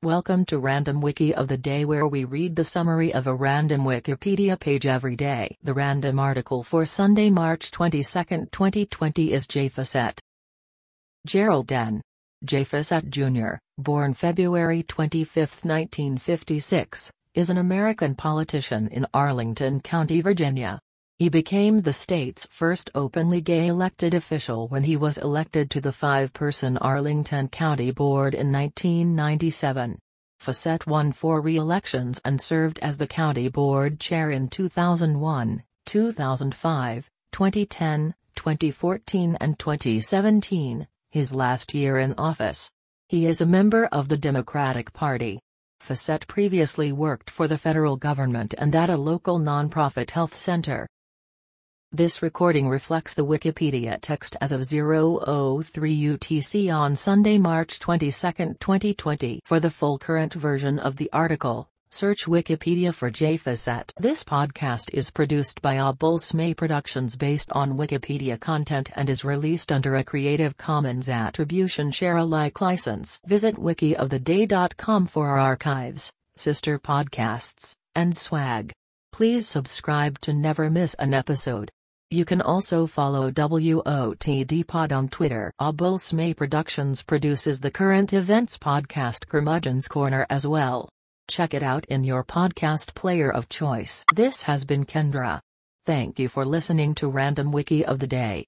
Welcome to Random Wiki of the Day, where we read the summary of a random Wikipedia page every day. The random article for Sunday, March 22, 2020 is Jay Fawcett. Gerald N. Jay Fawcett Jr., born February 25, 1956, is an American politician in Arlington County, Virginia. He became the state's first openly gay elected official when he was elected to the 5-person Arlington County Board in 1997. Fawcett won 4 re-elections and served as the county board chair in 2001, 2005, 2010, 2014 and 2017, his last year in office. He is a member of the Democratic Party. Fawcett previously worked for the federal government and at a local nonprofit health center. This recording reflects the Wikipedia text as of 0:03 UTC on Sunday, March 22, 2020. For the full current version of the article, search Wikipedia for Jay Fawcett. This podcast is produced by Obulsme Productions based on Wikipedia content and is released under a Creative Commons Attribution Share Alike license. Visit wikioftheday.com for our archives, sister podcasts, and swag. Please subscribe to never miss an episode. You can also follow WOTD Pod on Twitter. Obulsme Productions produces the current events podcast Curmudgeon's Corner as well. Check it out in your podcast player of choice. This has been Kendra. Thank you for listening to Random Wiki of the Day.